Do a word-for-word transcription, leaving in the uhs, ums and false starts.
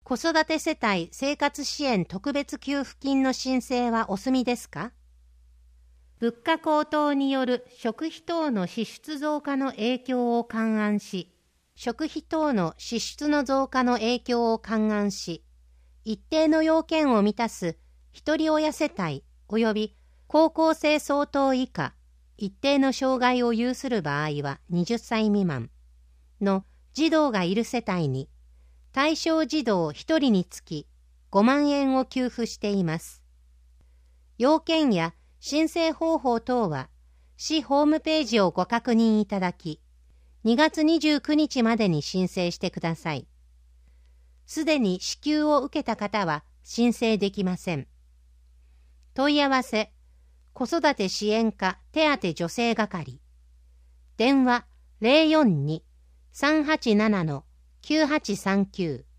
子育て世帯生活支援特別給付金の申請はお済みですか？物価高騰による食費等の支出増加の影響を勘案し、食費等の支出の増加の影響を勘案し、一定の要件を満たす一人親世帯及び高校生相当以下、一定の障害を有する場合ははたち未満の児童がいる世帯に、対象児童ひとりにつきごまんえんを給付しています。要件や申請方法等は、市ホームページをご確認いただき、にがつにじゅうくにちまでに申請してください。すでに支給を受けた方は申請できません。問い合わせ、子育て支援課手当助成係。電話 ゼロよんに さんはちなな きゅうはちさんきゅう